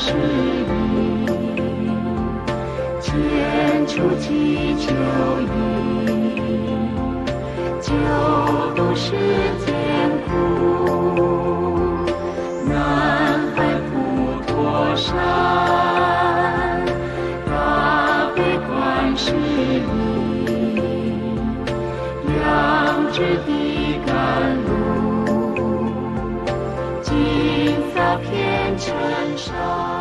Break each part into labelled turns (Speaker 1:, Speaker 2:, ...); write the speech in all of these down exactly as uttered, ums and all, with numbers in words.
Speaker 1: 是你，千处祈求你，救度世间苦，南海普陀山，大悲观世音，两只的甘露，今早遍尘沙。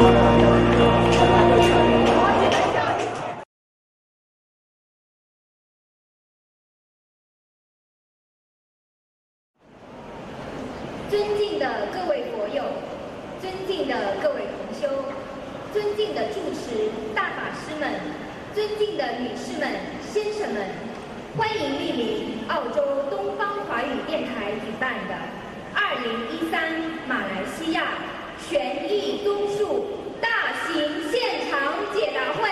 Speaker 2: 尊敬的各位佛友，尊敬的各位同修，尊敬的住持、大法师们，尊敬的女士们、先生们，欢迎莅临澳洲东方华语电台举办的二零一三马来西亚权益综述大型现场解答会。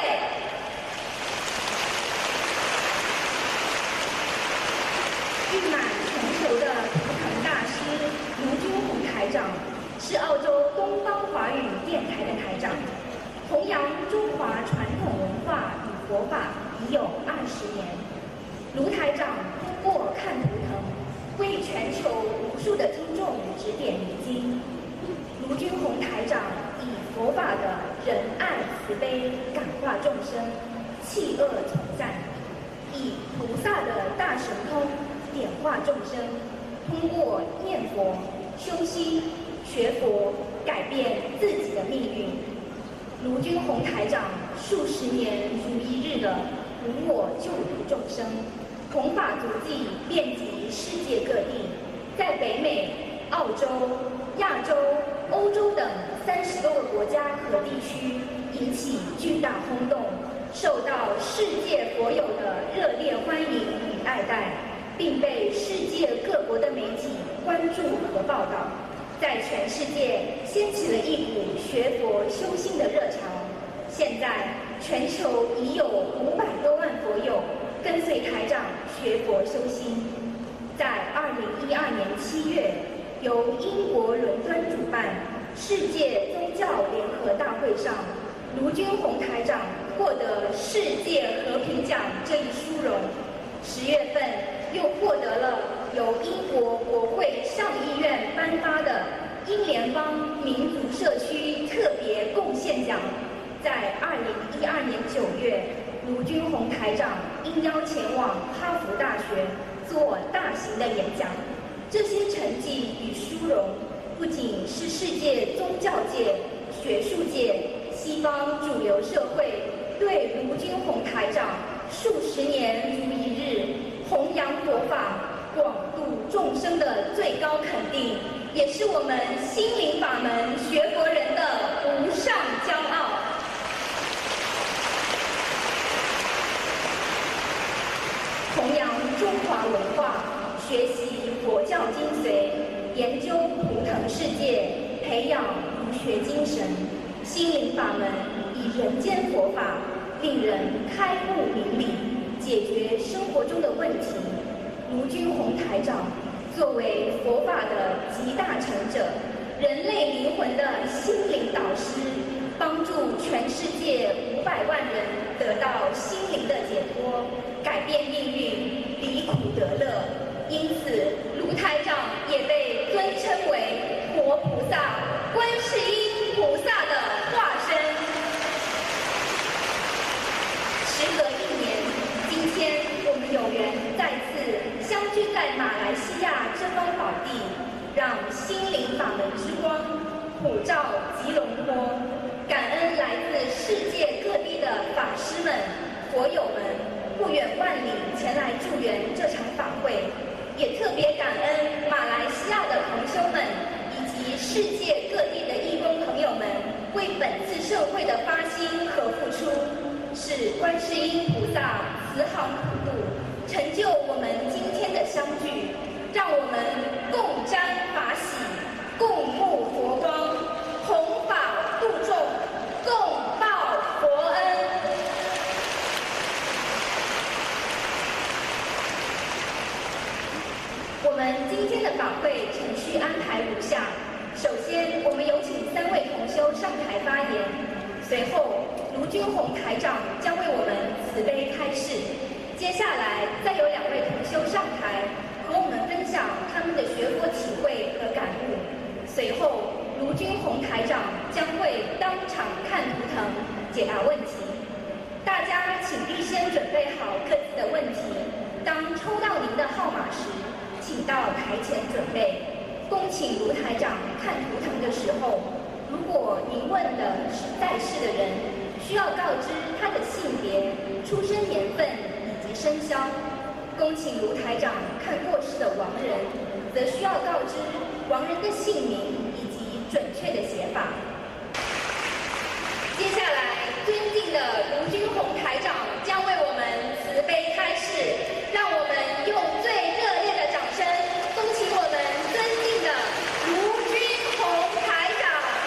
Speaker 2: 誉满全球的图腾大师卢军宏台长是澳洲东方华语电台的台长，弘扬中华传统文化与佛法已有二十年。卢台长通过看图腾，为全球无数的听众指点迷津。卢军宏台长以佛法的仁爱慈悲感化众生，弃恶从善，以菩萨的大神通点化众生，通过念佛、修心、学佛，改变自己的命运。卢军宏台长数十年如一日的无我救度众生，弘法足迹遍及世界各地，在北美、澳洲、亚洲、欧洲等三十多个国家和地区引起巨大轰动，受到世界佛友的热烈欢迎与爱戴，并被世界各国的媒体关注和报道，在全世界掀起了一股学佛修心的热潮。现在，全球已有五百多万佛友跟随台长学佛修心。在二零一二年七月，由英国伦敦主办世界宗教联合大会上，卢军宏台长获得世界和平奖这一殊荣。十月份又获得了由英国国会上议院颁发的英联邦民族社区特别贡献奖。在二零一二年九月，卢军宏台长应邀前往哈佛大学做大型的演讲。这些成绩与殊荣，不仅是世界宗教界、学术界、西方主流社会对卢军宏台长数十年如一日弘扬佛法、广度众生的最高肯定，也是我们心灵法门学佛人的无上骄傲。弘扬中华文化，学习佛教精髓，研究图腾世界，培养儒学精神。心灵法门以人间佛法，令人开悟明理，解决生活中的问题。卢军宏台长作为佛法的集大成者，人类灵魂的心灵导师，帮助全世界五百万人得到心灵的解脱，改变命运，离苦得乐。因此，卢台长也被尊称为活菩萨、观世音菩萨的化身。时隔一年，今天我们有缘再次相聚在马来西亚这方宝地，让心灵法门之光普照吉隆坡。感恩来自世界各地的法师们、佛友们不远万里前来助缘这场法会，也特别感恩马来西亚的同修们以及世界各地的义工朋友们为本次盛会的发心和付出，是观世音菩萨慈航普渡，成就我们今天的相聚，让我们共沾法喜，共沐佛光，弘法度众，共报佛恩。我们今天的法会程序安排如下：首先，我们有请三位同修上台发言，随后卢军宏台长将为我们慈悲开示，接下来再有两位同修上台和我们分享他们的学佛体会和感悟，随后卢军宏台长将会当场看图腾解答问题。大家请预先准备好各自的问题，当抽到您的号码时，请到台前准备。恭请卢台长看图腾的时候， 如果您问的是在世的人，需要告知他的性别、出生年份以及生肖；恭请卢台长看过世的亡人，则需要告知亡人的姓名以及准确的写法。接下来，尊敬的卢军宏台长将为我们慈悲开示，让我们用最热烈的掌声，恭请我们尊敬的卢军宏台长。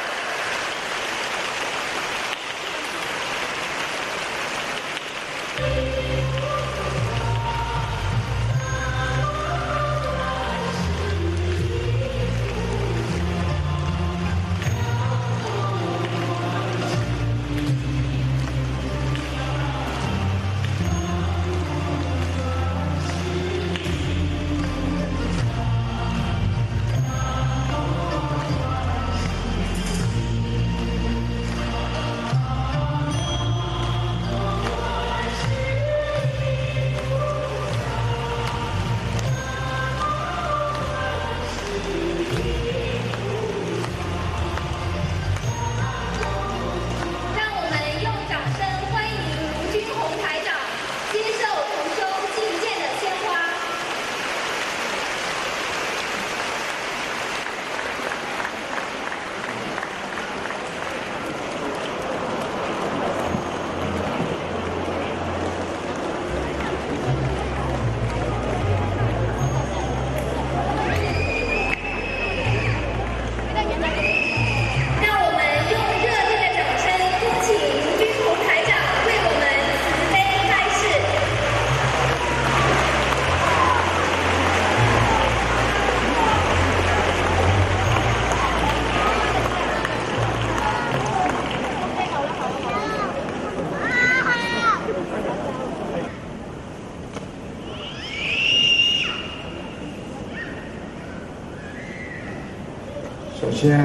Speaker 3: 首先，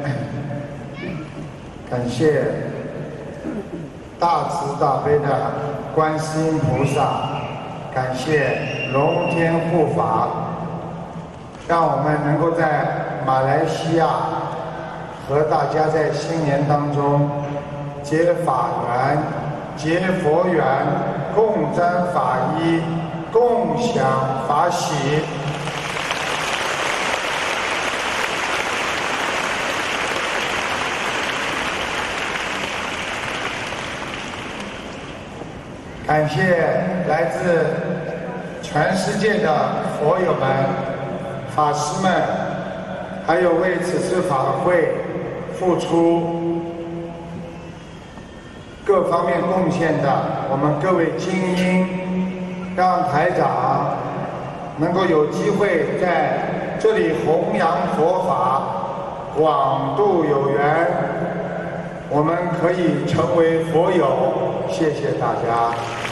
Speaker 3: 感谢大慈大悲的观世音菩萨，感谢龙天护法，让我们能够在马来西亚和大家在新年当中结法缘、结佛缘，共沾法衣，共享法喜。感谢来自全世界的佛友们、法师们，还有为此次法会付出各方面贡献的我们各位精英，让台长能够有机会在这里弘扬佛法，广度有缘，我们可以成为佛友。谢谢大家。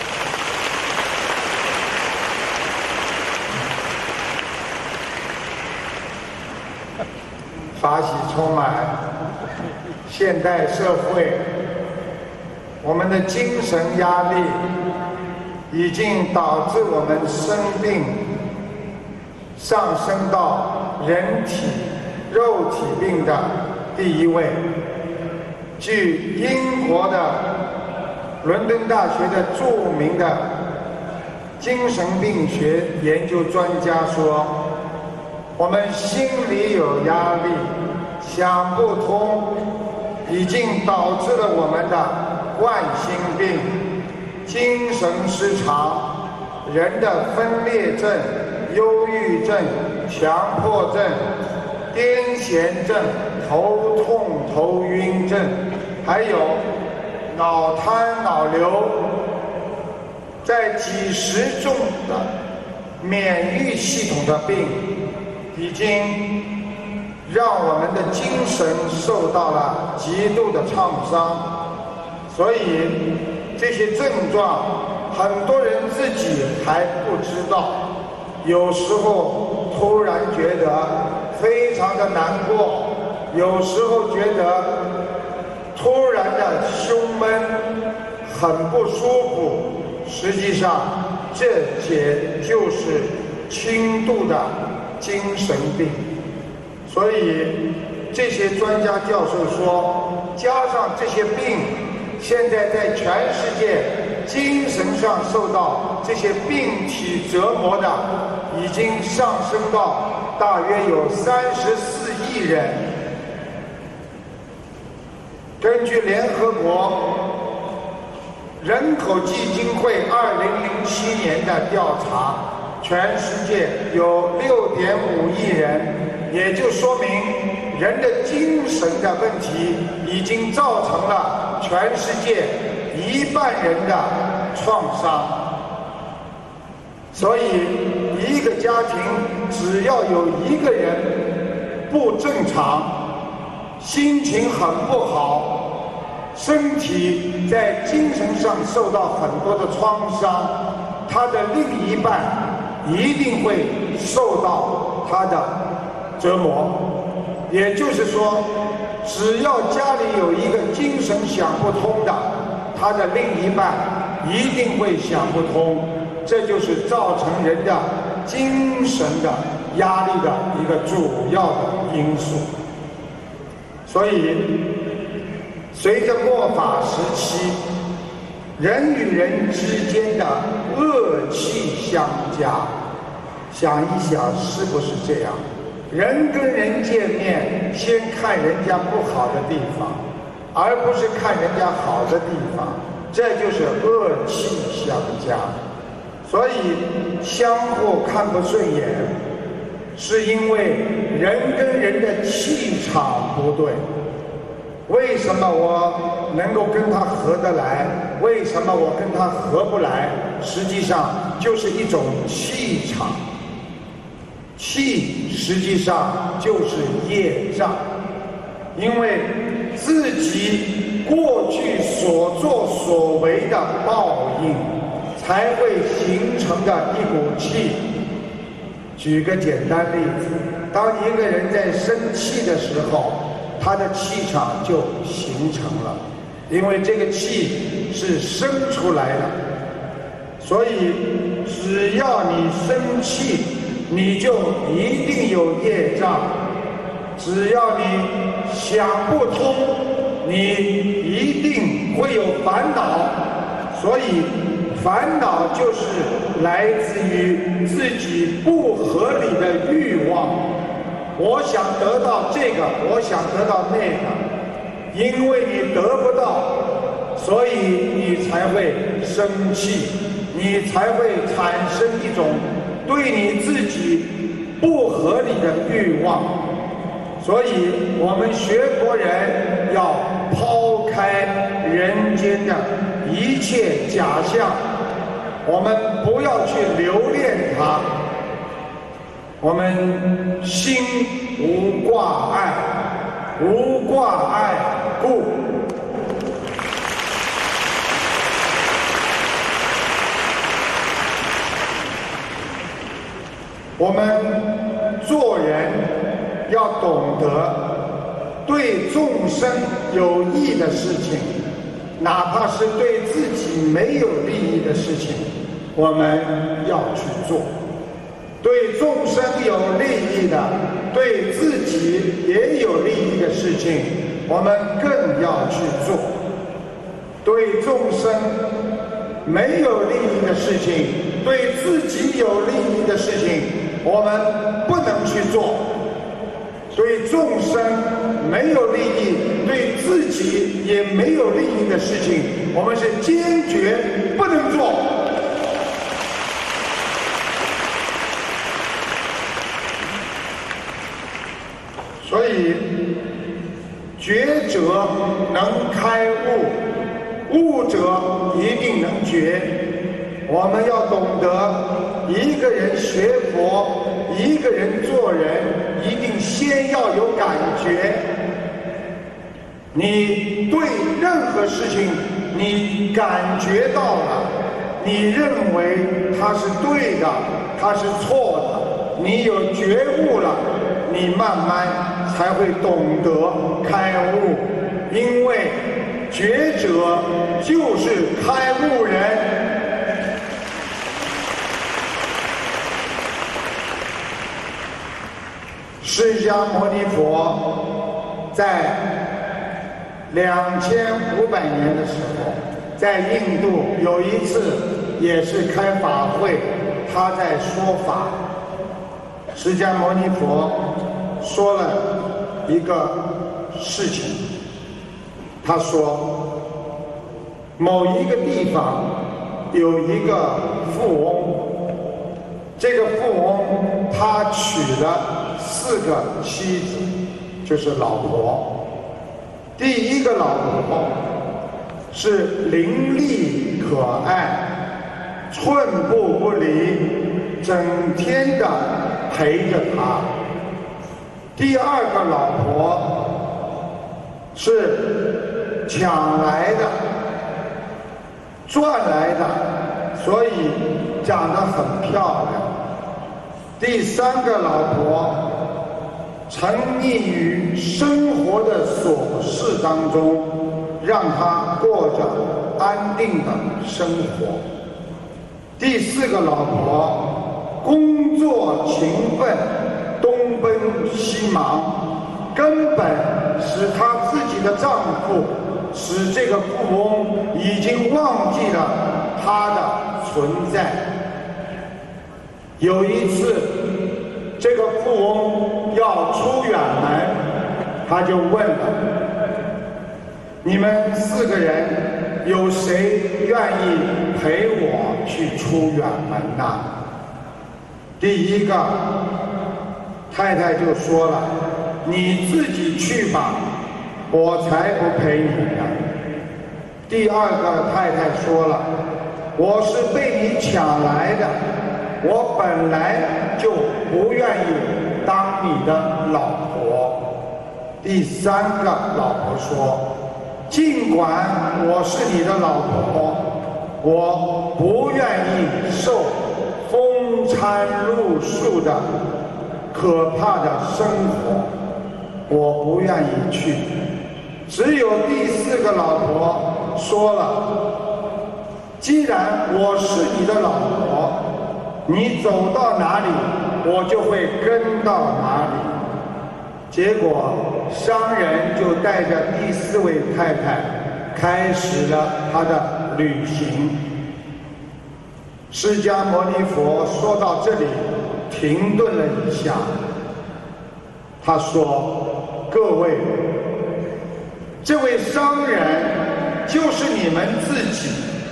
Speaker 3: 法喜充满，现代社会，我们的精神压力已经导致我们生病上升到人体肉体病的第一位。据英国的伦敦大学的著名的精神病学研究专家说，我们心里有压力，想不通，已经导致了我们的冠心病、精神失常、人的分裂症、忧郁症、强迫症、癫痫症、头痛头晕症，还有脑瘫脑瘤，在几十种的免疫系统的病，已经让我们的精神受到了极度的创伤。所以这些症状很多人自己还不知道，有时候突然觉得非常的难过，有时候觉得突然的胸闷很不舒服，实际上这些就是轻度的精神病。所以这些专家教授说，加上这些病，现在在全世界精神上受到这些病体折磨的，已经上升到大约有三十四亿人。根据联合国人口基金会二零零七年的调查，全世界有六点五亿人，也就说明人的精神的问题已经造成了全世界一半人的创伤。所以一个家庭只要有一个人不正常，心情很不好，身体在精神上受到很多的创伤，他的另一半一定会受到他的折磨。也就是说，只要家里有一个精神想不通的，他的另一半一定会想不通，这就是造成人的精神的压力的一个主要的因素。所以随着末法时期，人与人之间的恶气相加，想一想是不是这样？人跟人见面，先看人家不好的地方，而不是看人家好的地方，这就是恶气相加。所以相互看不顺眼，是因为人跟人的气场不对。为什么我能够跟他合得来？为什么我跟他合不来？实际上就是一种气场。气实际上就是业障，因为自己过去所作所为的报应，才会形成的一股气。举个简单例子，当一个人在生气的时候，他的气场就形成了，因为这个气是生出来的。所以只要你生气，你就一定有业障。只要你想不通，你一定会有烦恼。所以烦恼就是来自于自己不合理的欲望。我想得到这个，我想得到那个，因为你得不到，所以你才会生气，你才会产生一种对你自己不合理的欲望。所以我们学佛人要抛开人间的一切假象，我们不要去留恋它，我们心无挂碍，无挂碍故。我们做人要懂得对众生有益的事情，哪怕是对自己没有利益的事情，我们要去做。对众生有利益的，对自己也有利益的事情，我们更要去做。对众生没有利益的事情，对自己有利益的事情，我们不能去做。对众生没有利益，对自己也没有利益的事情，我们是坚决不能做。所以觉者能开悟，悟者一定能觉。我们要懂得，一个人学佛，一个人做人，一定先要有感觉。你对任何事情，你感觉到了，你认为它是对的，它是错的，你有觉悟了，你慢慢才会懂得开悟。因为觉者就是开悟人。释迦牟尼佛在两千五百年的时候，在印度有一次也是开法会，他在说法。释迦牟尼佛说了一个事情，他说某一个地方有一个富翁，这个富翁他娶了四个妻子，就是老婆。第一个老婆是伶俐可爱，寸步不离，整天的陪着他。第二个老婆是抢来的，赚来的，所以长得很漂亮。第三个老婆沉溺于生活的琐事当中，让他过着安定的生活。第四个老婆工作勤奋，东奔西忙，根本使她自己的丈夫，使这个富翁已经忘记了她的存在。有一次，这个富翁要出远门，他就问了：你们四个人有谁愿意陪我去出远门呢？第一个太太就说了：你自己去吧，我才不陪你呢。第二个太太说了：我是被你抢来的，我本来就不愿意当你的老婆。第三个老婆说：尽管我是你的老婆，我不愿意受风餐露宿的可怕的生活，我不愿意去。只有第四个老婆说了：既然我是你的老婆，你走到哪里，我就会跟到哪里。结果商人就带着第四位太太开始了他的旅行。释迦牟尼佛说到这里停顿了一下，他说：各位，这位商人就是你们自己。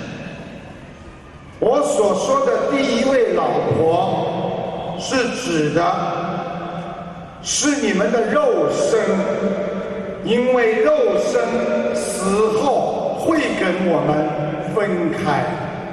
Speaker 3: 我所说的第一位老婆是指的是你们的肉身，因为肉身死后会跟我们分开。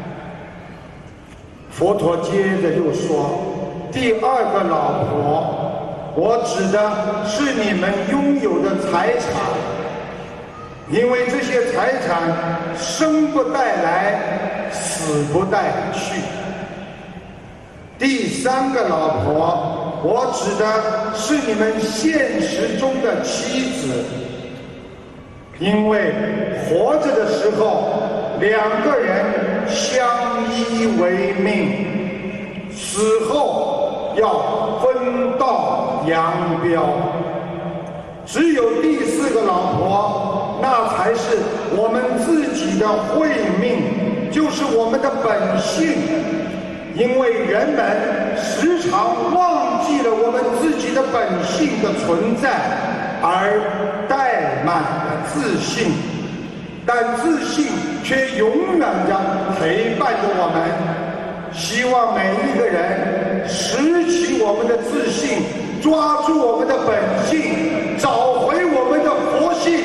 Speaker 3: 佛陀接着又说：第二个老婆，我指的是你们拥有的财产，因为这些财产生不带来，死不带去。第三个老婆，我指的是你们现实中的妻子，因为活着的时候两个人相依为命，死后要分道扬镳。只有第四个老婆，那才是我们自己的慧命，就是我们的本性。因为人们时常忘记了我们自己的本性的存在，而怠慢了自信，但自信却永远地陪伴着我们。希望每一个人拾起我们的自信，抓住我们的本性，找回我们的佛性。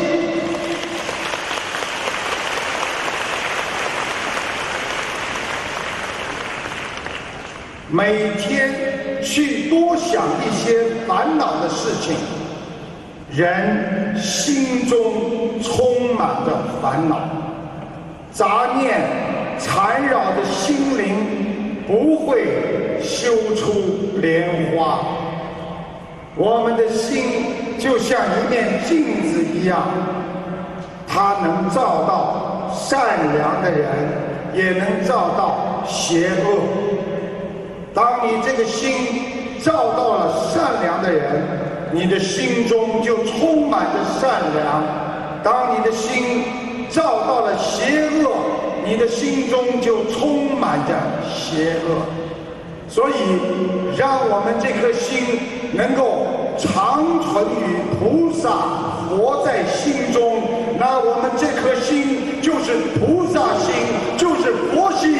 Speaker 3: 每天去多想一些烦恼的事情，人心中充满着烦恼，杂念缠绕着心灵，不会修出莲花。我们的心就像一面镜子一样，它能照到善良的人，也能照到邪恶。当你这个心照到了善良的人， 你的心中就充满着善良；当你的心照到了邪恶，你的心中就充满着邪恶。所以，让我们这颗心能够长存于菩萨活在心中，那我们这颗心就是菩萨心，就是佛心。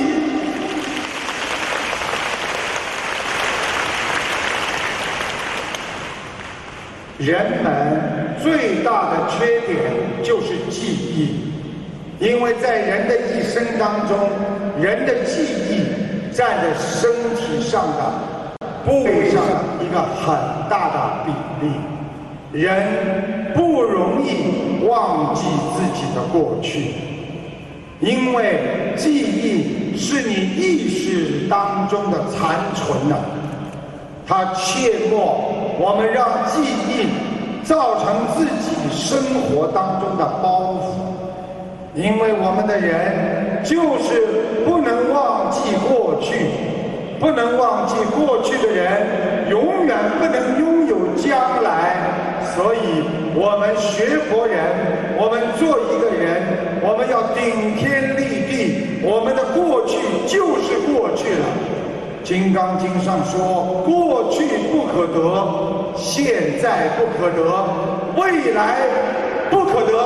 Speaker 3: 人们最大的缺点就是记忆，因为在人的一生当中，人的记忆占着身体上的部位上的一个很大的比例。人不容易忘记自己的过去，因为记忆是你意识当中的残存的。他切莫我们让记忆造成自己生活当中的包袱，因为我们的人就是不能忘记过去，不能忘记过去的人永远不能拥有将来。所以我们学佛人，我们做一个人，我们要顶天立地，我们的过去就是过去了。《金刚经》上说，过去不可得，现在不可得，未来不可得。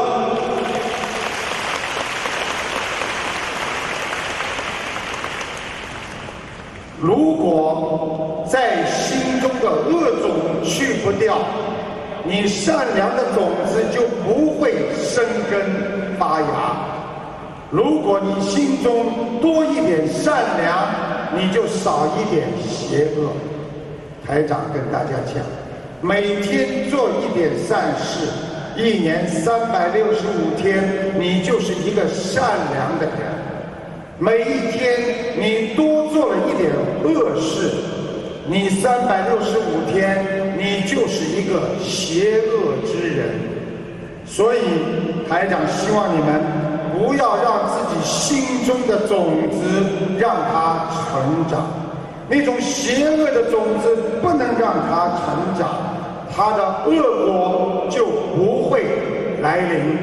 Speaker 3: 如果在心中的恶种去不掉，你善良的种子就不会生根发芽。如果你心中多一点善良，你就少一点邪恶。台长跟大家讲，每天做一点善事，一年三百六十五天，你就是一个善良的人。每一天你多做了一点恶事，你三百六十五天，你就是一个邪恶之人。所以台长希望你们不要让自己心中的种子让它成长，那种邪恶的种子不能让它成长，它的恶果就不会来临。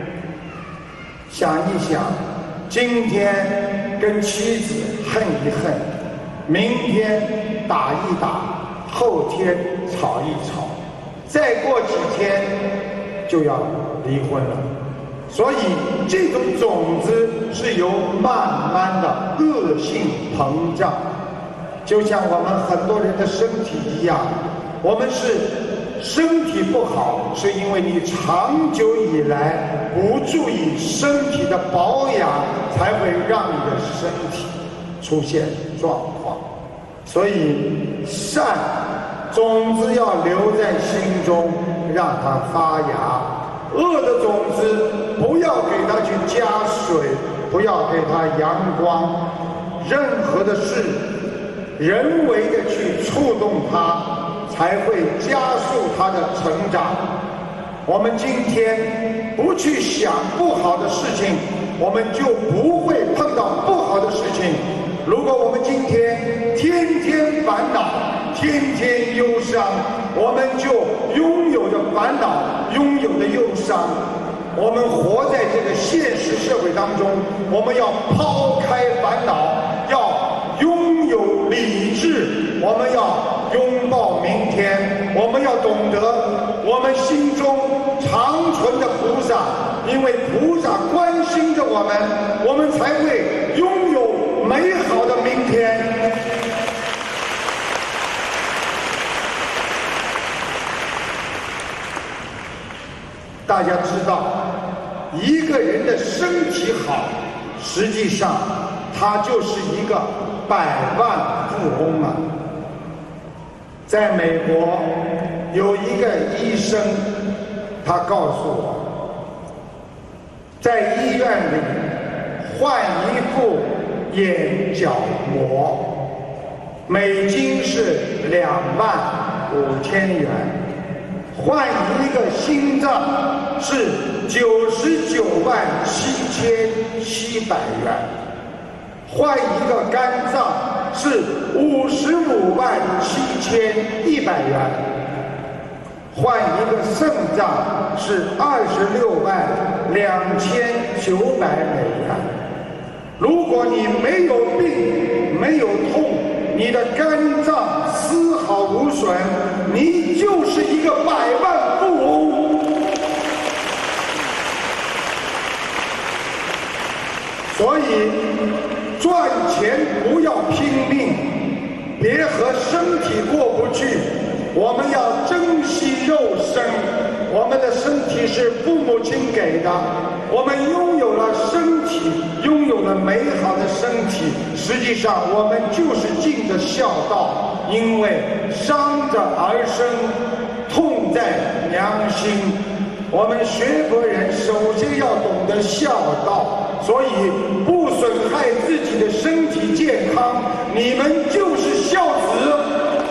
Speaker 3: 想一想，今天跟妻子恨一恨，明天打一打，后天吵一吵，再过几天就要离婚了。所以这种种子是由慢慢的恶性膨胀，就像我们很多人的身体一样，我们是身体不好，是因为你长久以来不注意身体的保养，才会让你的身体出现状况。所以善种子要留在心中，让它发芽。恶的种子不要给它去加水，不要给它阳光，任何的事人为的去触动它，才会加速它的成长。我们今天不去想不好的事情，我们就不会碰到不好的事情。如果我们今天天天烦恼，天天忧伤，我们就拥有着烦恼，拥有着忧伤。我们活在这个现实社会当中，我们要抛开烦恼，要拥有理智，我们要拥抱明天，我们要懂得我们心中长存的菩萨，因为菩萨关心着我们，我们才会拥有美好的明天。大家知道，一个人的身体好，实际上他就是一个百万富翁啊。在美国有一个医生，他告诉我，在医院里换一副眼角膜，美金是两万五千元，换一个心脏是九十九万七千七百元，换一个肝脏是五十五万七千一百元， 换一个肾脏是二十六万两千九百美元。如果你没有病，没有痛，你的肝脏丝毫无损，你就是一个百万富翁。所以赚钱不要拼命，别和身体过不去。我们要珍惜肉身，我们的身体是父母亲给的，我们拥有了身体，拥有了美好的身体，实际上我们就是尽着孝道，因为伤着儿身，痛在良心。我们学佛人首先要懂得孝道，所以不损害自己的身体健康，你们就是孝子。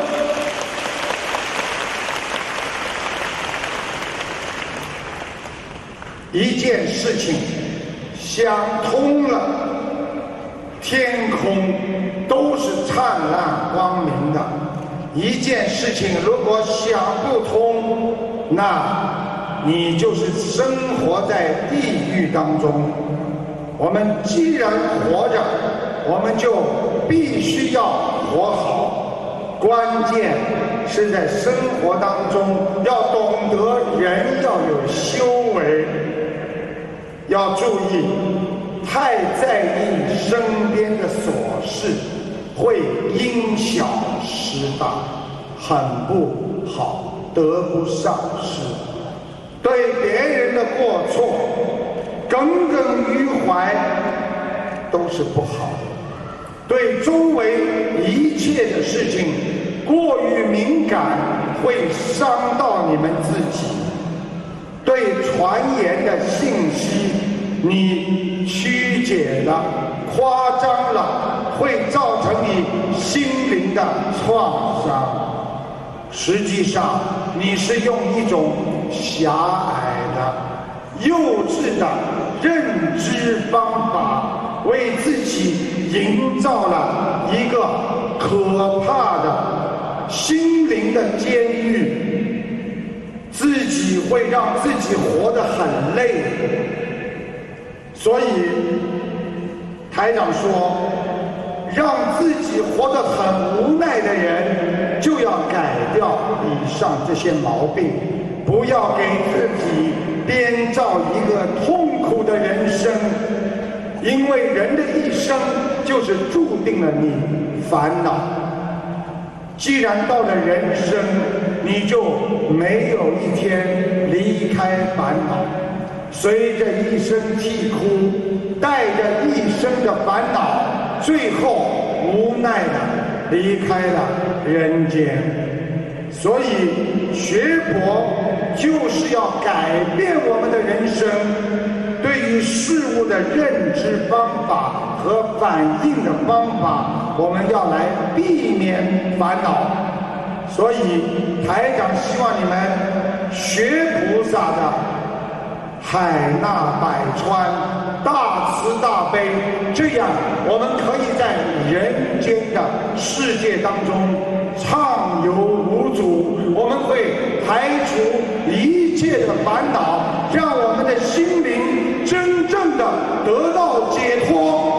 Speaker 3: 一件事情想通了，天空都是灿烂光明的；一件事情如果想不通，那你就是生活在地狱当中。我们既然活着，我们就必须要活好。关键是在生活当中要懂得人要有修为。要注意，太在意身边的琐事，会因小失大，很不好，得不偿失。对别人的过错耿耿于怀都是不好的。对周围一切的事情过于敏感，会伤到你们自己。对传言的信息，你曲解了、夸张了，会造成你心灵的创伤。实际上，你是用一种狭隘的、幼稚的认知方法，为自己营造了一个可怕的心灵的监狱。自己会让自己活得很累，所以台长说，让自己活得很无奈的人，就要改掉以上这些毛病，不要给自己编造一个痛苦的人生，因为人的一生就是注定了你烦恼。既然到了人生，你就没有一天离开烦恼，随着一声啼哭，带着一生的烦恼，最后无奈的离开了人间。所以学佛就是要改变我们的人生，对于事物的认知方法和反应的方法，我们要来避免烦恼。所以台长希望你们学菩萨的海纳百川，大慈大悲，这样我们可以在人间的世界当中畅游无阻，我们会排除一切的烦恼，让我们的心灵真正的得到解脱。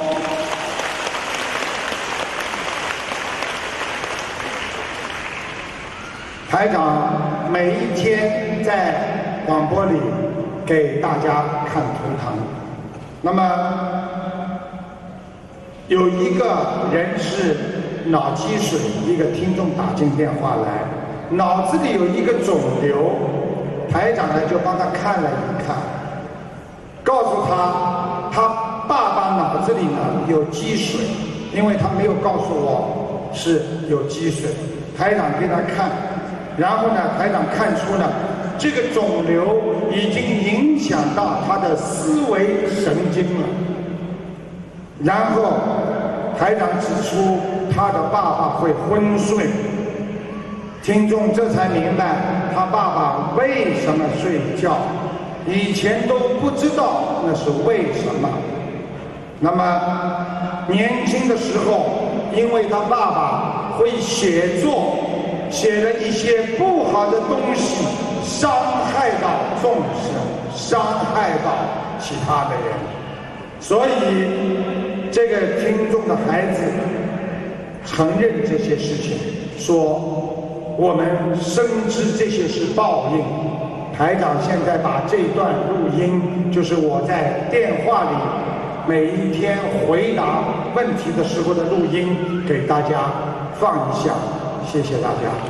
Speaker 3: 台长每一天在广播里给大家看图腾，那么有一个人是脑积水，一个听众打进电话来，脑子里有一个肿瘤，台长呢就帮他看了一看，告诉他他爸爸脑子里呢有积水，因为他没有告诉我是有积水，台长给他看，然后呢台长看出了这个肿瘤已经影响到他的思维神经了，然后台长指出他的爸爸会昏睡，听众这才明白他爸爸为什么睡觉，以前都不知道那是为什么。那么年轻的时候，因为他爸爸会写作， 写了一些不好的东西，伤害到众生，伤害到其他的人。所以这个听众的孩子承认这些事情，说我们深知这些是报应。台长现在把这段录音，就是我在电话里每一天回答问题的时候的录音，给大家放一下，谢谢大家。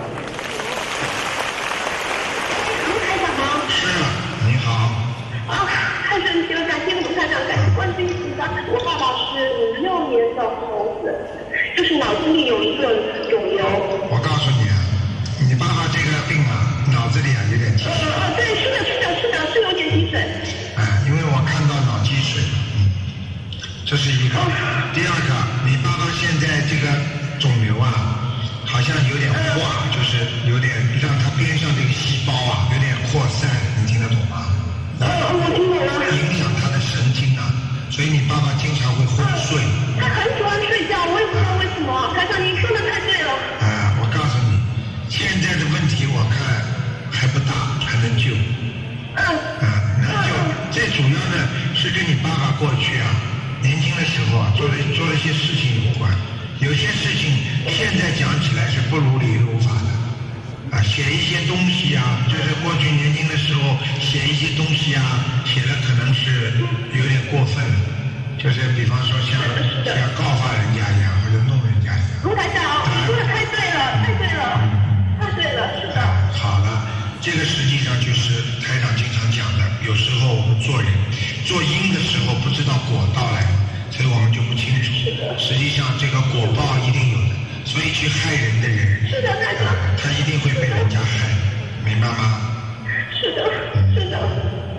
Speaker 4: 卢台长吗？
Speaker 5: 是，你好。
Speaker 4: 啊，太神奇了！感谢卢台长，感谢观世音菩萨。我爸爸是五六年的猴子，就是脑子里有一个肿瘤。
Speaker 5: 我告诉你啊，你爸爸这个病啊，脑子里啊有点积水。
Speaker 4: 呃呃，对，是的，是的，是的，是有点积水。
Speaker 5: 哎，因为我看到脑积水，嗯，这是一个。第二个，你爸爸现在这个肿瘤啊，好像有点化，就是有点让他边上这个细胞啊有点扩散，你听得懂吗？
Speaker 4: 呃，我听懂了。
Speaker 5: 影响他的神经啊，所以你爸爸经常会昏睡。
Speaker 4: 他很喜欢睡觉，我也不知道为什么。台长，您说的太对了。
Speaker 5: 啊，我告诉你，现在的问题我看还不大，还能救。
Speaker 4: 嗯。
Speaker 5: 啊，能救。最主要的是跟你爸爸过去啊，年轻的时候啊，做了做了一些事情有关。有些事情现在讲起来是不如理如法的。啊，写一些东西啊，就是过去年轻的时候写一些东西啊，写的可能是有点过分了，就是比方说像像告发人家一样，或者弄人家一样。
Speaker 4: 卢台长，你说的太对了，太对了，太对了，是的。
Speaker 5: 好了，这个实际上就是台长经常讲的，有时候我们做人做因的时候不知道果到来，所以我们就不清楚。实际上这个果报一定有的。所以去害人的人，
Speaker 4: 是的，台长，
Speaker 5: 他一定会被人家害，明白吗？
Speaker 4: 是的，是的。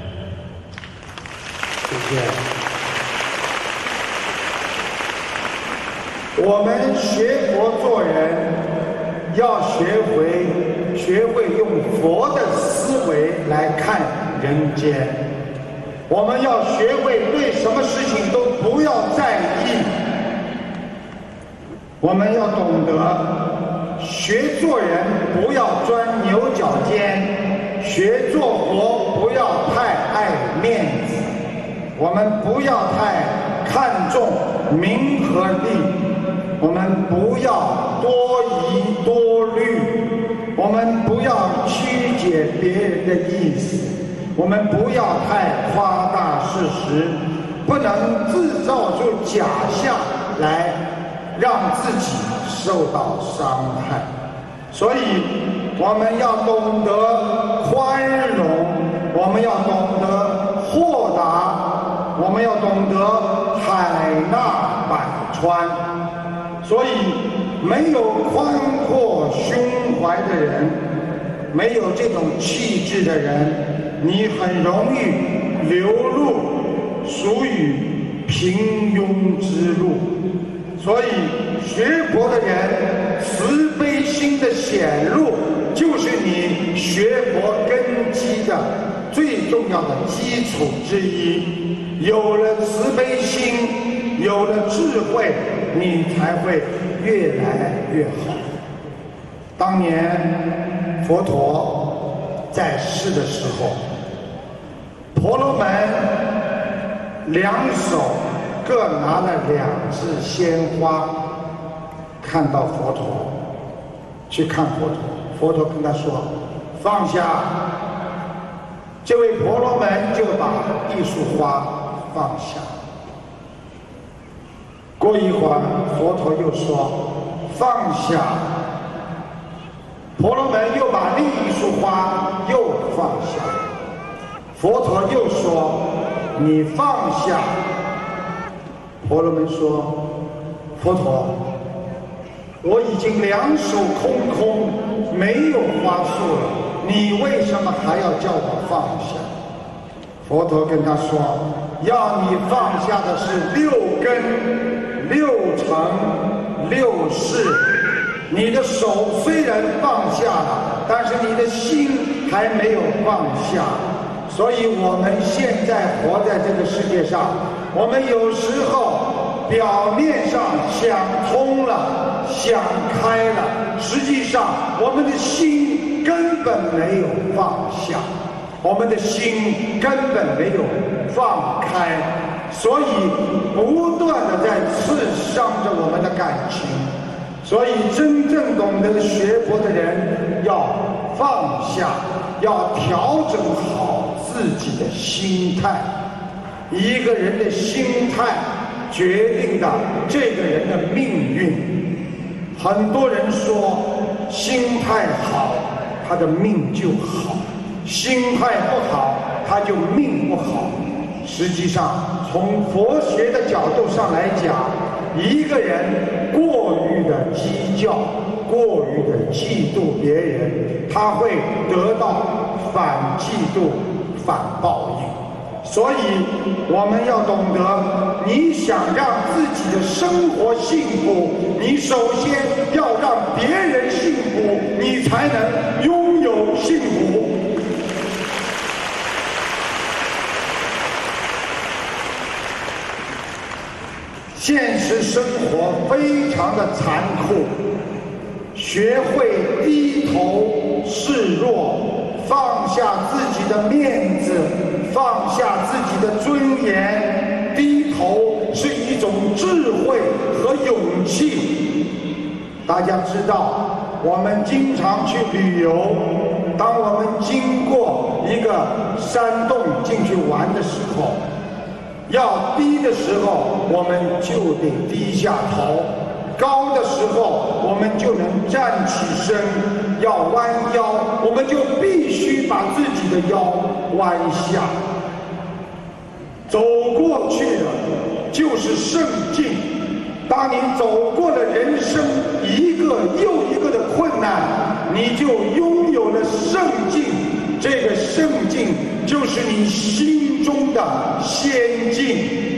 Speaker 3: 谢谢。我们学佛做人，要学会学会用佛的思维来看人间。我们要学会对什么事情都不要在意。我们要懂得学做人不要钻牛角尖，学做佛不要太爱面子，我们不要太看重名和利，我们不要多疑多虑，我们不要曲解别人的意思，我们不要太夸大事实，不能制造出假象来让自己受到伤害。所以我们要懂得宽容，我们要懂得豁达，我们要懂得海纳百川。所以没有宽阔胸怀的人，没有这种气质的人，你很容易流入属于平庸之路。所以学佛的人慈悲心的显露，就是你学佛根基的最重要的基础之一。有了慈悲心，有了智慧，你才会越来越好。当年佛陀在世的时候，婆罗门两手各拿了两支鲜花，看到佛陀，去看佛陀。佛陀跟他说：“放下。”这位婆罗门就把一束花放下。过一会儿，佛陀又说：“放下。”婆罗门又把另一束花又放下。佛陀又说：“你放下。”婆罗门说：“佛陀，我已经两手空空，没有花束了，你为什么还要叫我放下？”佛陀跟他说：“要你放下的是六根、六尘、六识。你的手虽然放下了，但是你的心还没有放下。所以我们现在活在这个世界上，我们有时候表面上想通了、想开了， 实际上我们的心根本没有放下，我们的心根本没有放开，所以不断的在刺伤着我们的感情。所以真正懂得学佛的人要放下，要调整好自己的心态。一个人的心态决定了这个人的命运。很多人说心态好他的命就好，心态不好他就命不好。实际上从佛学的角度上来讲，一个人过于的计较，过于的嫉妒别人，他会得到反嫉妒反报应。所以我们要懂得，你想让自己的生活幸福，你首先要让别人幸福，你才能拥有幸福。现实生活非常的残酷，学会低头示弱，放下自己的面子，放下自己的尊严，低头是一种智慧和勇气。大家知道，我们经常去旅游，当我们经过一个山洞进去玩的时候，要低的时候我们就得低下头，高的时候我们就能站起身，要弯腰我们就必须把自己的腰弯下。走过去了就是圣境。当你走过了人生一个又一个的困难，你就拥有了圣境。这个圣境就是你心中的仙境。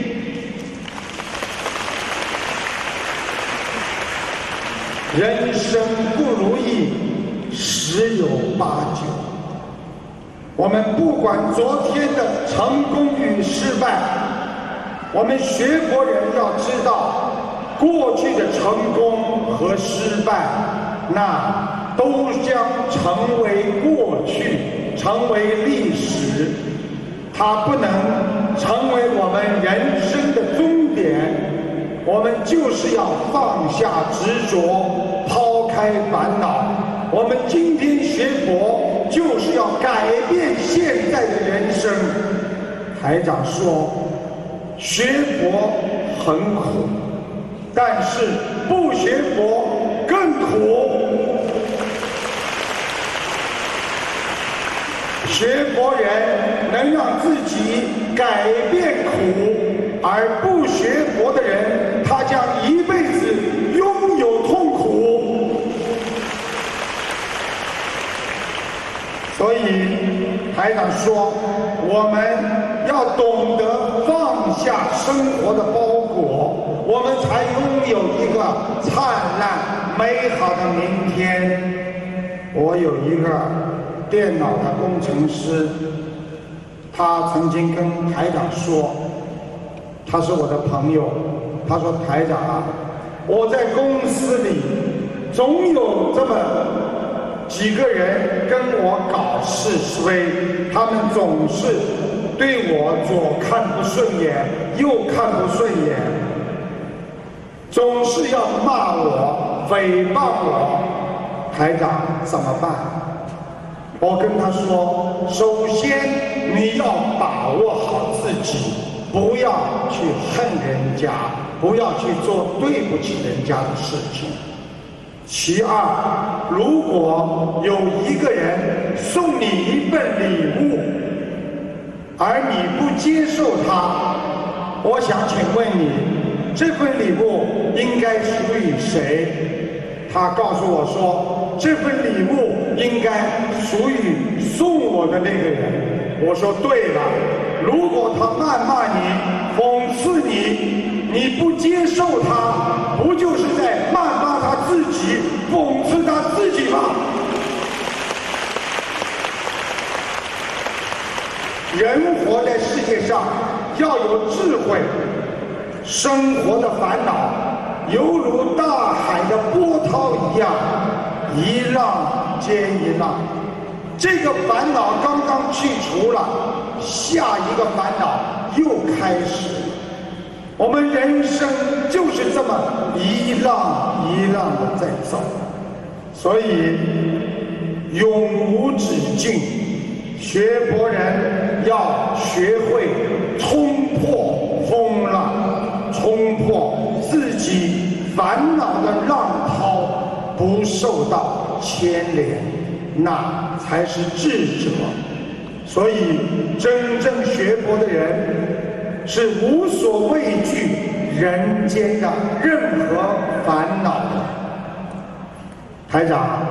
Speaker 3: 人生不如意十有八九，我们不管昨天的成功与失败，我们学佛人要知道，过去的成功和失败，那都将成为过去，成为历史，它不能成为我们人生的终点。我们就是要放下执着，抛开烦恼。我们今天学佛就是要改变现在的人生。台长说，学佛很苦，但是不学佛更苦。学佛人能让自己改变苦，而不学佛的人，他将一辈子拥有痛苦。所以台长说，我们要懂得放下生活的包裹，我们才拥有一个灿烂美好的明天。我有一个电脑的工程师，他曾经跟台长说，他是我的朋友，他说，台长啊，我在公司里总有这么几个人跟我搞是非，他们总是对我左看不顺眼，右看不顺眼，总是要骂我，诽谤我。台长怎么办？我跟他说，首先你要把握好自己，不要去恨人家，不要去做对不起人家的事情。其二，如果有一个人送你一份礼物，而你不接受它，我想请问你，这份礼物应该属于谁？他告诉我说，这份礼物应该属于送我的那个人。我说对了，如果他谩骂你，讽刺你，你不接受他，不就是在谩骂他自己，讽刺他自己吗？人活在世界上要有智慧，生活的烦恼犹如大海的波涛一样， 一浪接一浪。这个烦恼刚刚去除了，下一个烦恼又开始。我们人生就是这么一浪一浪的在走，所以永无止境。学佛人要学会冲破风浪，冲破自己烦恼的浪涛，不受到牵连，那才是智者。所以真正学佛的人是无所畏惧人间的任何烦恼的。台长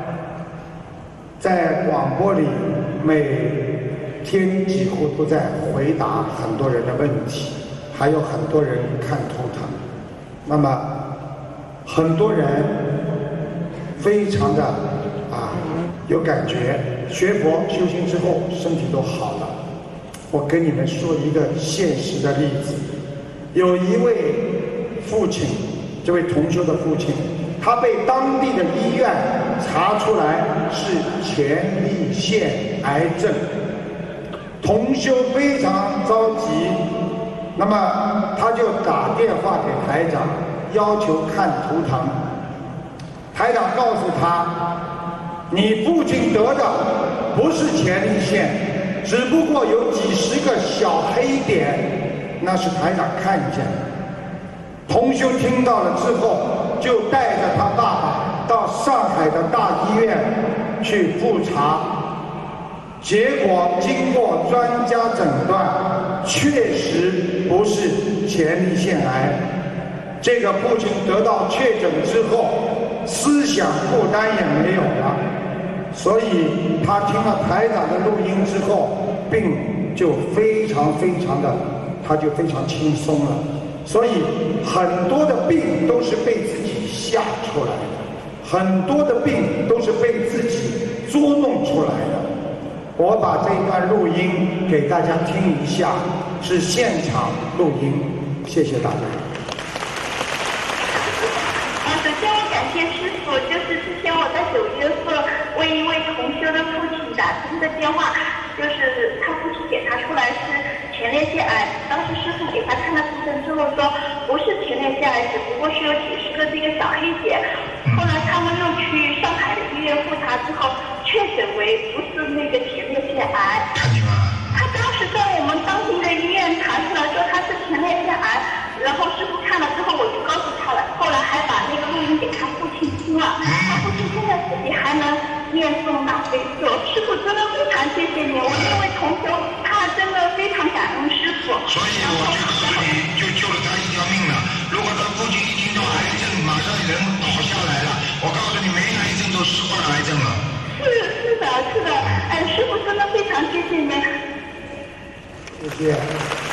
Speaker 3: 在广播里每天几乎都在回答很多人的问题，还有很多人看图腾。那么很多人非常的啊有感觉，学佛修行之后身体都好了。我跟你们说一个现实的例子，有一位父亲，这位同修的父亲，他被当地的医院查出来是前列腺癌症，同修非常着急，那么他就打电话给台长，要求看图腾。台长告诉他，你父亲得的不是前列腺，只不过有几十个小黑点，那是台长看见的。同修听到了之后，就带着他爸爸到上海的大医院去复查，结果经过专家诊断，确实不是前列腺癌。这个父亲得到确诊之后，思想负担也没有了，所以他听了台长的录音之后，病就非常非常的，他就非常轻松了。所以很多的病都是被自己吓出来的，很多的病都是被自己捉弄出来的。我把这段录音给大家听一下，是现场录音，谢谢大家。
Speaker 4: 首先我感谢师父，就是之前我在九月份为一位同修的父亲打通的电话，就是他父亲检查出来是前列腺癌，当时师父给他看了图腾之后说不是前列腺癌，只不过是有几十个这个小黑点。后来他们又去上海的医院复查之后，确诊为不是那个前列腺癌。
Speaker 5: 看你吗？
Speaker 4: 他当时在我们当地的医院查出来说他是前列腺癌，然后师傅看了之后我就告诉他了，后来还把那个录音给他父亲听了，他父亲现在自己还能念诵大悲咒。师傅真的非常谢谢你，我这位同修他真的非常感恩师傅。
Speaker 5: 所以我就告诉你，就救了他一条命了。如果他父亲一听到癌症，马上人倒下来了，我告诉你，没癌症都是患癌症了。
Speaker 4: 是是的是的，哎，师傅真的非常谢谢你。
Speaker 3: 谢谢。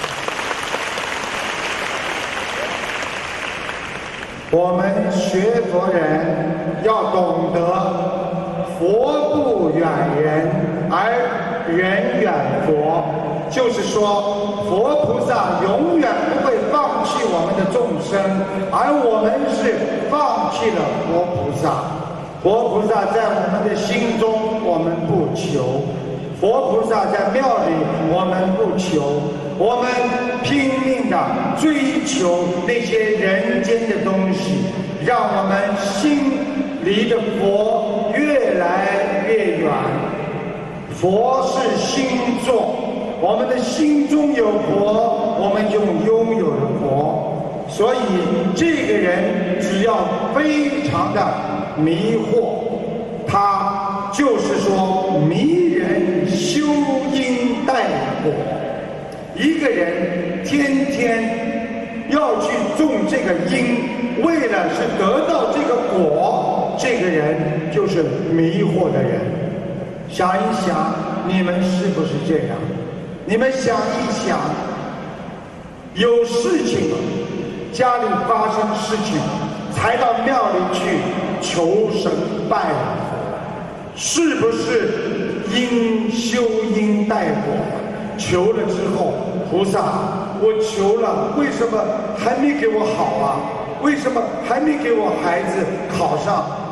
Speaker 3: 我们学佛人要懂得佛不远人，而人远佛。就是说，佛菩萨永远不会放弃我们的众生，而我们是放弃了佛菩萨。佛菩萨在我们的心中，我们不求；佛菩萨在庙里，我们不求。我们拼命地追求那些人间的东西，让我们心离的佛越来越远。佛是心作，我们的心中有佛，我们就拥有了佛。所以这个人只要非常的迷惑，他就是说迷人修因带果。一个人天天要去种这个因，为了是得到这个果，这个人就是迷惑的人。想一想，你们是不是这样？你们想一想，有事情，家里发生事情，才到庙里去求神拜佛，是不是因修因带果？求了之后，菩萨，我求了，为什么还没给我好啊？为什么还没给我孩子考上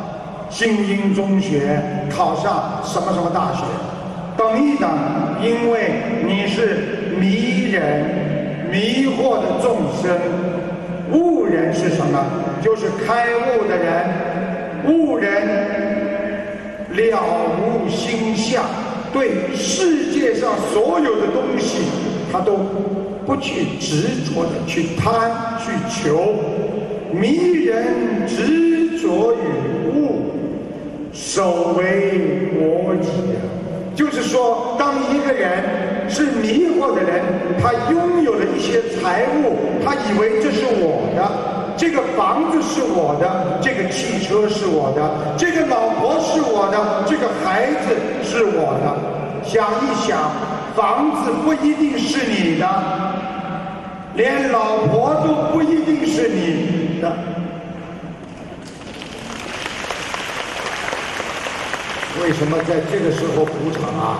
Speaker 3: 精英中学，考上什么什么大学。等一等，因为你是迷人、迷惑的众生。悟人是什么？就是开悟的人。悟人了无心相，对世界上所有的东西，他都不去执着的去贪去求。迷人执着于物，首为我己。就是说，当一个人是迷惑的人，他拥有了一些财物，他以为这是我的，这个房子是我的，这个汽车是我的，这个老婆是我的，这个孩子是我的。想一想，房子不一定是你的，连老婆都不一定是你的。为什么在这个时候鼓掌啊？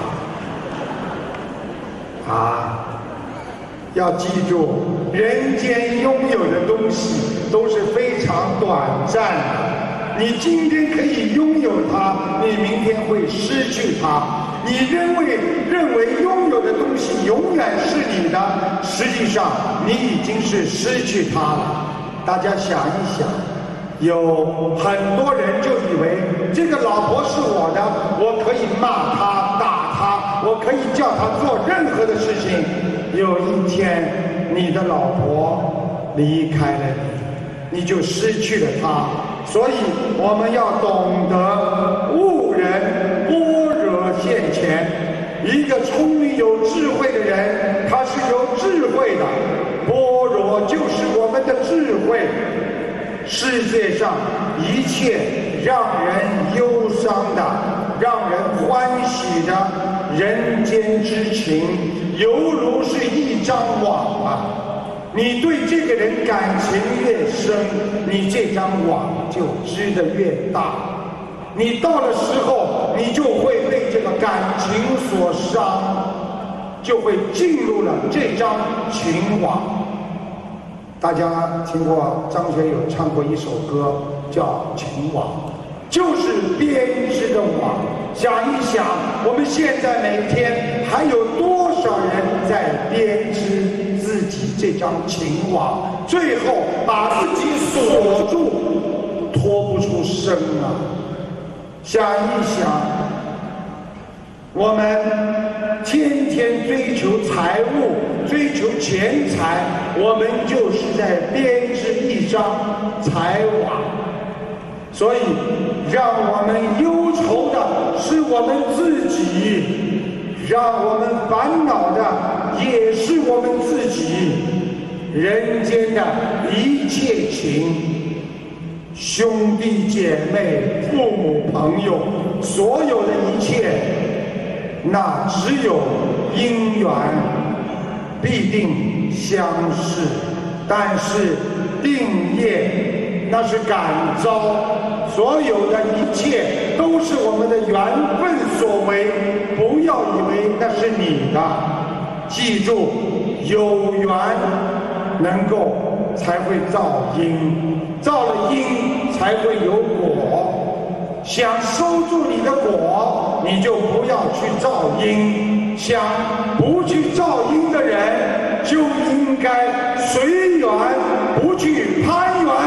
Speaker 3: 啊！要记住，人间拥有的东西都是非常短暂的。你今天可以拥有它，你明天会失去它。你认为认为拥有的东西永远是你的，实际上你已经是失去它了。大家想一想。有很多人就以为这个老婆是我的，我可以骂她、打她，我可以叫她做任何的事情。有一天，你的老婆离开了你，你就失去了她。所以我们要懂得悟人，般若现前。一个聪明有智慧的人，他是有智慧的，般若就是我们的智慧。世界上一切让人忧伤的、让人欢喜的人间之情，犹如是一张网啊！你对这个人感情越深，你这张网就织得越大。你到了时候，你就会被这个感情所伤，就会进入了这张情网。大家听过张学友唱过一首歌叫《情网》，就是编织的网。想一想，我们现在每天还有多少人在编织自己这张情网，最后把自己锁住，脱不出身啊！想一想，我们天天追求财物，追求钱财，我们就是在编织一张财网。所以让我们忧愁的是我们自己，让我们烦恼的也是我们自己。人间的一切情，兄弟姐妹、父母朋友，所有的一切，那只有因缘必定相识，但是定业那是感召。所有的一切都是我们的缘分所为，不要以为那是你的。记住，有缘能够才会造因，造了因才会有果。想收住你的果，你就不要去造因；想不去造因的人，就应该随缘，不去攀缘。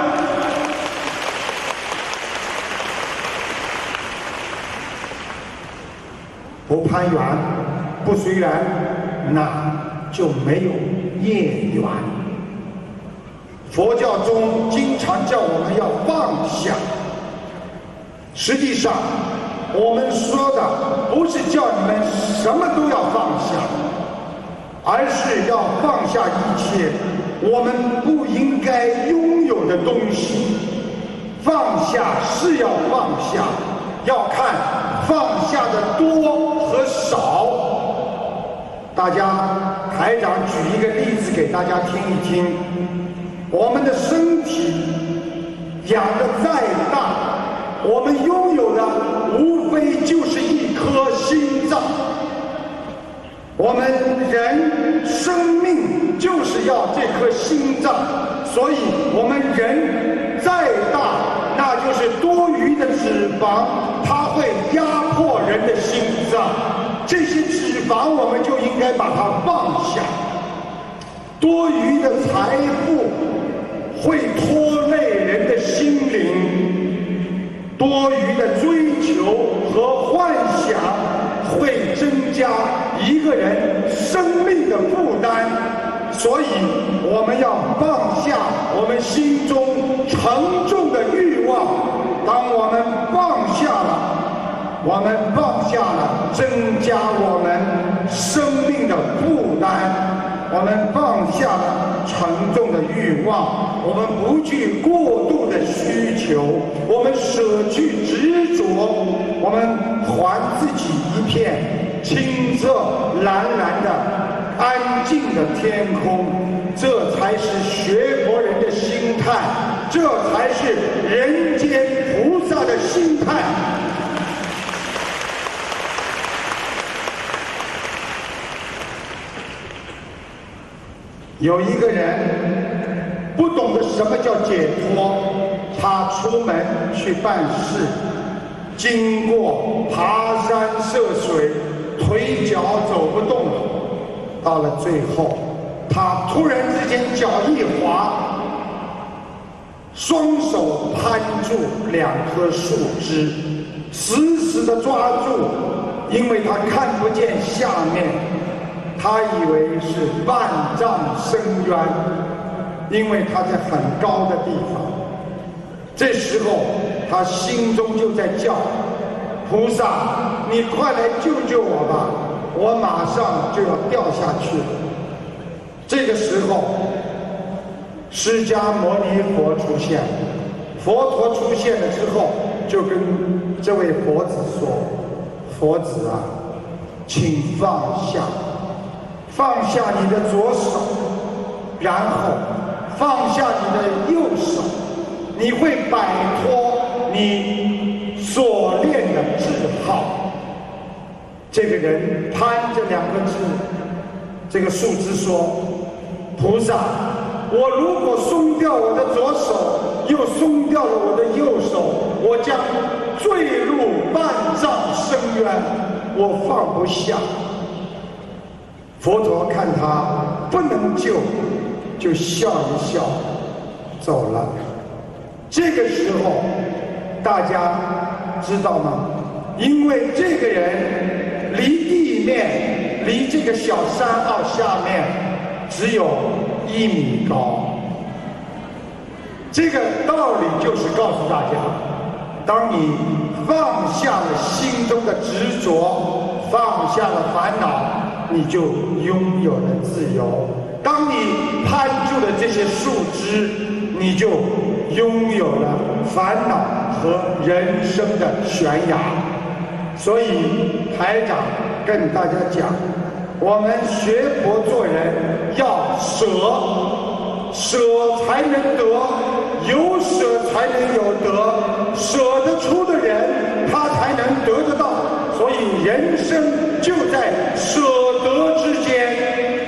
Speaker 3: 不攀缘，不随缘，那就没有业缘。佛教中经常叫我们要放下，实际上我们说的不是叫你们什么都要放下，而是要放下一切我们不应该拥有的东西。放下是要放下，要看放下的多和少。大家，台长举一个例子给大家听一听。我们的身体养得再大，我们拥有的无非就是一颗心脏。我们人生命就是要这颗心脏，所以我们人再大，那就是多余的脂肪它会压迫人的心脏，这些脂肪我们就应该把它放下。多余的财富会拖累人的心灵，多余的追求和幻想会增加一个人生命的负担。所以我们要放下我们心中沉重的欲望。当我们放下了，我们放下了增加我们生命的负担，我们放下了沉重的欲望，我们不去过度的需求，我们舍去执着，我们还自己一片清澈蓝蓝的安静的天空，这才是学佛人的心态，这才是人间菩萨的心态。有一个人不懂得什么叫解脱，他出门去办事，经过爬山涉水，腿脚走不动了。到了最后，他突然之间脚一滑，双手攀住两棵树枝，死死地抓住，因为他看不见下面，他以为是万丈深渊，因为他在很高的地方。这时候他心中就在叫：菩萨，你快来救救我吧，我马上就要掉下去了。这个时候释迦牟尼佛出现了，佛陀出现了之后，就跟这位佛子说：佛子啊，请放下，放下你的左手，然后放下你的右手，你会摆脱你所练的桎梏。这个人攀着两个枝，这个树枝说：菩萨，我如果松掉我的左手，又松掉了我的右手，我将坠入万丈深渊，我放不下。佛陀看他不能救，就笑一笑走了。这个时候大家知道吗？因为这个人离地面，离这个小山坳下面只有一米高。这个道理就是告诉大家，当你放下了心中的执着，放下了烦恼，你就拥有了自由。当你攀住了这些树枝，你就拥有了烦恼和人生的悬崖。所以台长跟大家讲，我们学佛做人要舍，舍才能得，有舍才能有得，舍得出的人他才能得得到。所以人生就在舍得之间。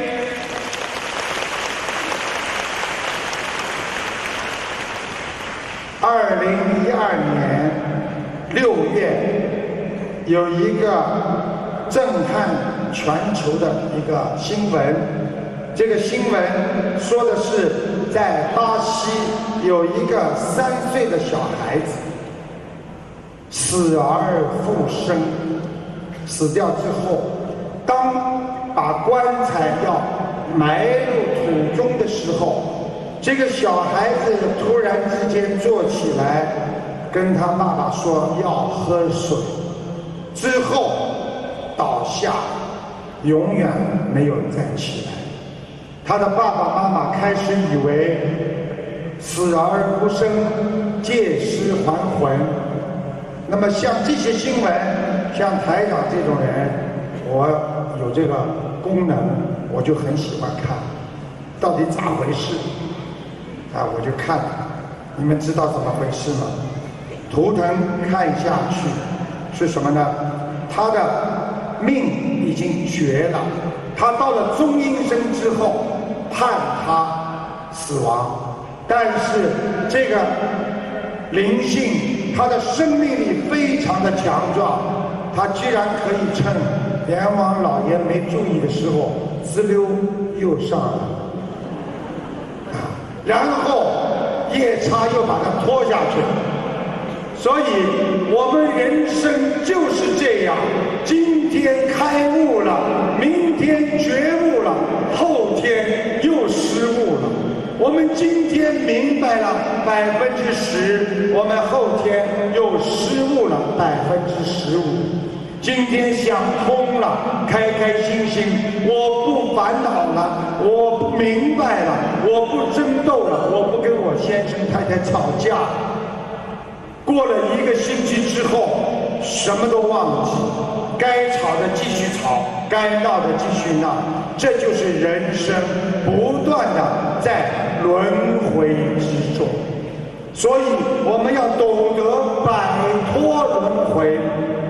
Speaker 3: 二零一二年六月，有一个震撼全球的一个新闻。这个新闻说的是，在巴西有一个三岁的小孩子死而复生。死掉之后，当把棺材要埋入土中的时候，这个小孩子突然之间坐起来，跟他爸爸说要喝水，之后倒下，永远没有再起来。他的爸爸妈妈开始以为死而复生，借尸还魂。那么像这些新闻，像台长这种人，我有这个功能，我就很喜欢看，到底咋回事？啊，我就看，你们知道怎么回事吗？图腾看下去是什么呢？他的命已经绝了，他到了中阴身之后判他死亡，但是这个灵性他的生命力非常的强壮，他居然可以趁阎王老爷没注意的时候，滋溜又上来，啊，然后夜叉又把他拖下去。所以我们人生就是这样，今天开悟了，明天觉悟了，后天又失误了。我们今天明白了百分之十，我们后天又失误了百分之十五。今天想通了，开开心心，我不烦恼了，我不明白了，我不争斗了，我不跟我先生太太吵架。过了一个星期之后，什么都忘记，该吵的继续吵，该闹的继续闹，这就是人生不断的在轮回之中。所以我们要懂得摆脱轮回。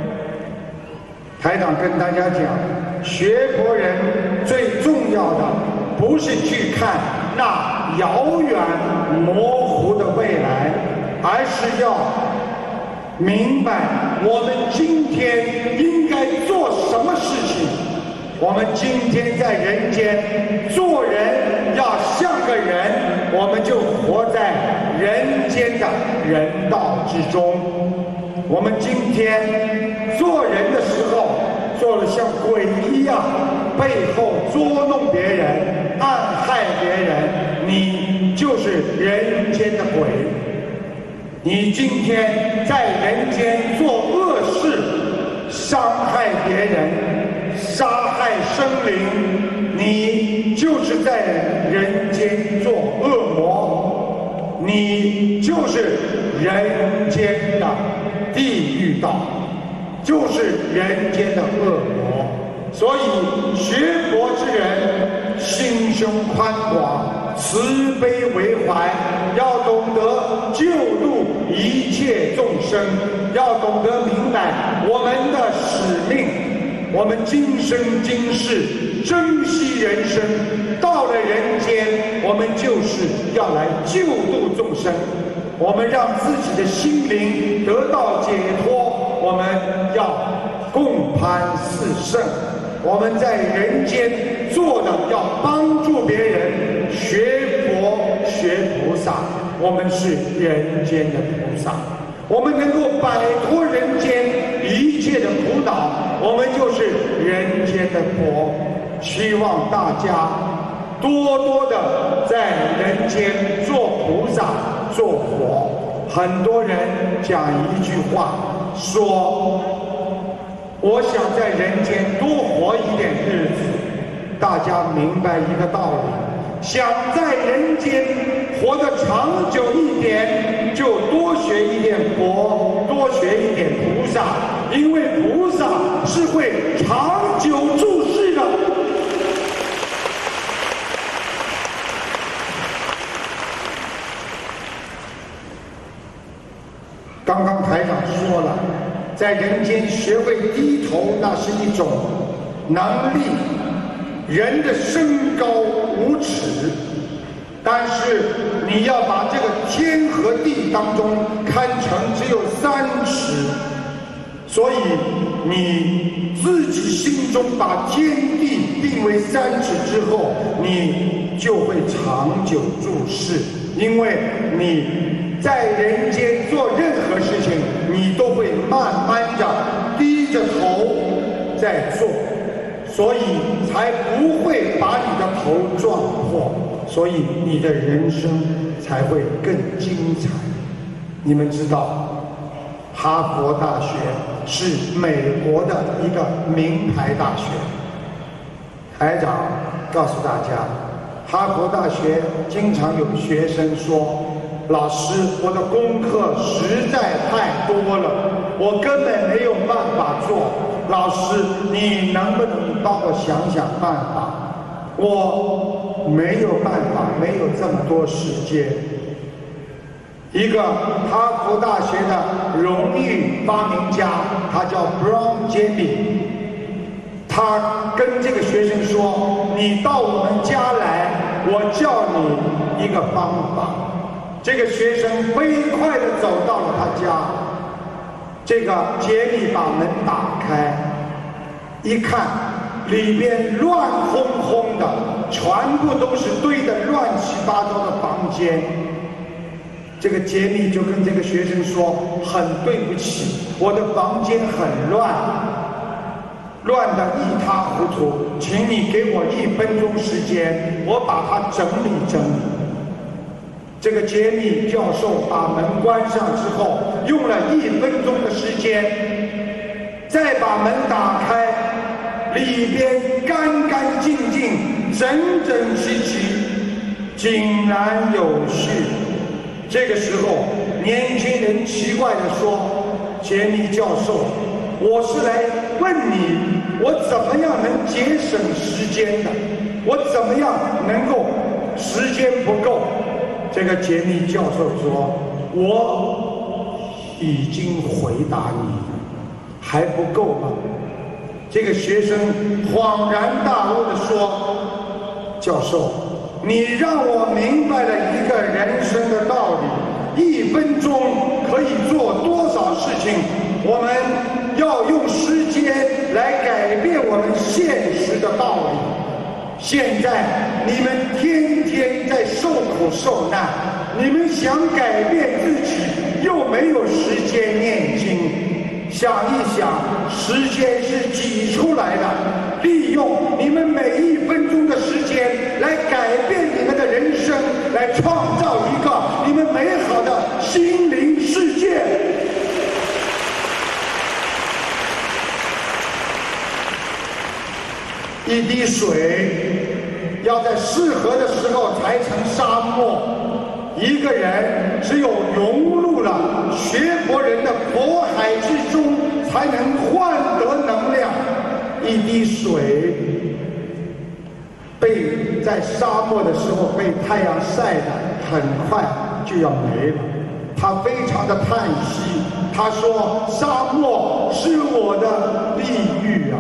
Speaker 3: 台长跟大家讲，学佛人最重要的不是去看那遥远模糊的未来，而是要明白我们今天应该做什么事情。我们今天在人间做人要像个人，我们就活在人间的人道之中。我们今天做人的时候做得像鬼一样，背后捉弄别人，暗害别人，你就是人间的鬼。你今天在人间做恶事，伤害别人，杀害生灵，你就是在人间做恶魔，你就是人间的地狱道，就是人间的恶魔。所以学佛之人心胸宽广，慈悲为怀，要懂得救度一切众生，要懂得明白我们的使命。我们今生今世珍惜人生，到了人间，我们就是要来救度众生。我们让自己的心灵得到解脱，我们要共攀四圣。我们在人间做的要帮助别人，学佛学菩萨，我们是人间的菩萨。我们能够摆脱人间一切的苦恼，我们就是人间的佛。希望大家多多的在人间做菩萨做佛。很多人讲一句话说，我想在人间多活一点日子。大家明白一个道理，想在人间活得长久一点，就多学一点佛，多学一点菩萨，因为菩萨是会长久住世的。刚刚台长说了，在人间学会低头，那是一种能力。人的身高五尺，但是你要把这个天和地当中看成只有三尺，所以你自己心中把天地定为三尺之后，你就会长久住世，因为你在人间做任何事情，你都会慢慢的低着头在做，所以才不会把你的头撞破，所以你的人生才会更精彩。你们知道，哈佛大学是美国的一个名牌大学。台长告诉大家，哈佛大学经常有学生说，老师，我的功课实在太多了，我根本没有办法做。老师，你能不能帮我想想办法？我没有办法，没有这么多时间。一个哈佛大学的荣誉发明家，他叫 Brown Jamie， 他跟这个学生说，你到我们家来，我教你一个方法。这个学生飞快地走到了他家， 这个杰里把门打开，一看里边乱哄哄的，全部都是堆得乱七八糟的房间。这个杰里就跟这个学生说：“很对不起，我的房间很乱，乱得一塌糊涂，请你给我一分钟时间，我把它整理整理。”这个杰米教授把门关上之后，用了一分钟的时间，再把门打开，里边干干净净、整整齐齐、井然有序。这个时候，年轻人奇怪地说：“杰米教授，我是来问你，我怎么样能节省时间的？我怎么样能够时间不够？”这个杰米教授说：“我已经回答你了，还不够吗？”这个学生恍然大悟地说：“教授，你让我明白了一个人生的道理，一分钟可以做多少事情，我们要用时间来改变我们现实的道理。现在你们天天在受苦受难，你们想改变自己，又没有时间念经。想一想，时间是挤出来的，利用你们每一分钟的时间来改变你们的人生，来创造一个你们美好的心灵世界。”一滴水要在适合的时候才成沙漠，一个人只有融入了学佛人的佛海之中，才能换得能量。一滴水被在沙漠的时候被太阳晒得很快就要没了，他非常的叹息，他说：“沙漠是我的地狱啊，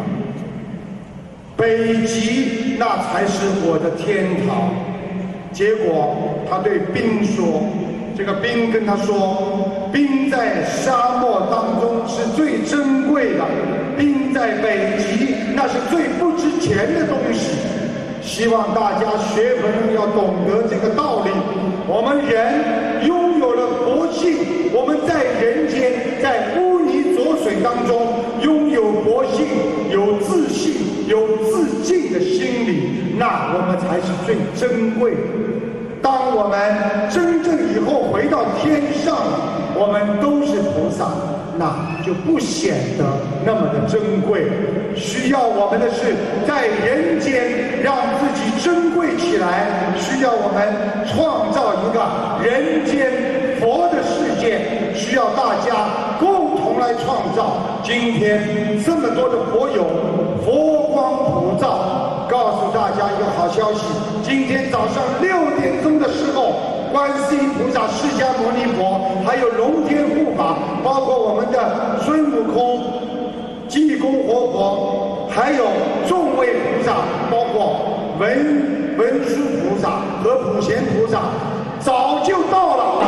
Speaker 3: 北极那才是我的天堂。”结果他对冰说，这个冰跟他说：“冰在沙漠当中是最珍贵的，冰在北极那是最不值钱的东西。”希望大家学佛人要懂得这个道理。我们人拥有了佛性，我们在人间，在污泥浊水当中拥有佛性，有自信，有自敬的心理，那我们才是最珍贵的。当我们真正以后回到天上，我们都是菩萨，那就不显得那么的珍贵。需要我们的是在人间让自己珍贵起来，需要我们创造一个人间佛的世界，需要大家共同来创造。今天这么多的佛友，佛光普照，告诉大家一个好消息，今天早上六点钟的时候，观世音菩萨、释迦牟尼佛，还有龙天护法，包括我们的孙悟空、济公活佛，还有众位菩萨，包括文文殊菩萨和普贤菩萨，早就到了。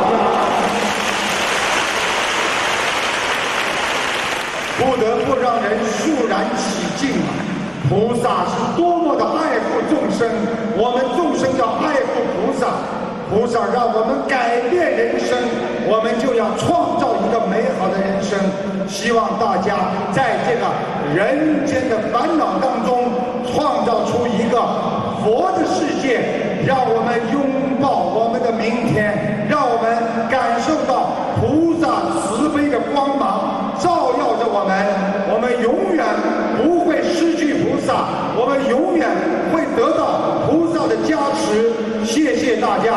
Speaker 3: 不得不让人肃然起敬啊！菩萨是多么的爱护众生，我们众生要爱护菩萨。菩萨让我们改变人生，我们就要创造一个美好的人生。希望大家在这个人间的烦恼当中，创造出一个佛的世界，让我们拥抱我们的明天，让我们感受到菩萨慈悲的光芒照耀着我们，我们永远不会失去菩萨，我们永远会得到菩萨的加持。谢谢大家。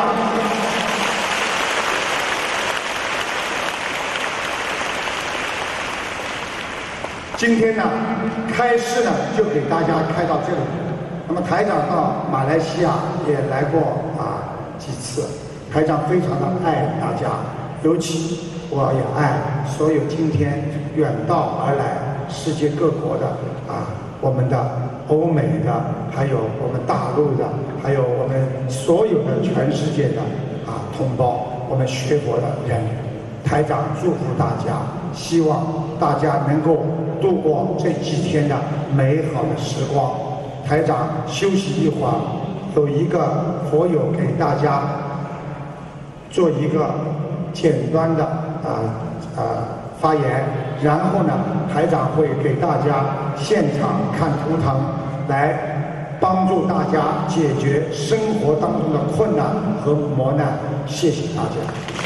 Speaker 3: 今天呢，开示呢就给大家开到这里。那么台长到马来西亚也来过啊几次，台长非常的爱大家，尤其我也爱所有今天远道而来世界各国的啊，我们的欧美的，还有我们大陆的，还有我们所有的全世界的啊同胞，我们学佛的人， 台长祝福大家，希望大家能够度过这几天的美好的时光。台长休息一会儿，有一个佛友给大家做一个简单的啊啊发言，然后呢，台长会给大家现场看图腾，来帮助大家解决生活当中的困难和磨难。谢谢大家。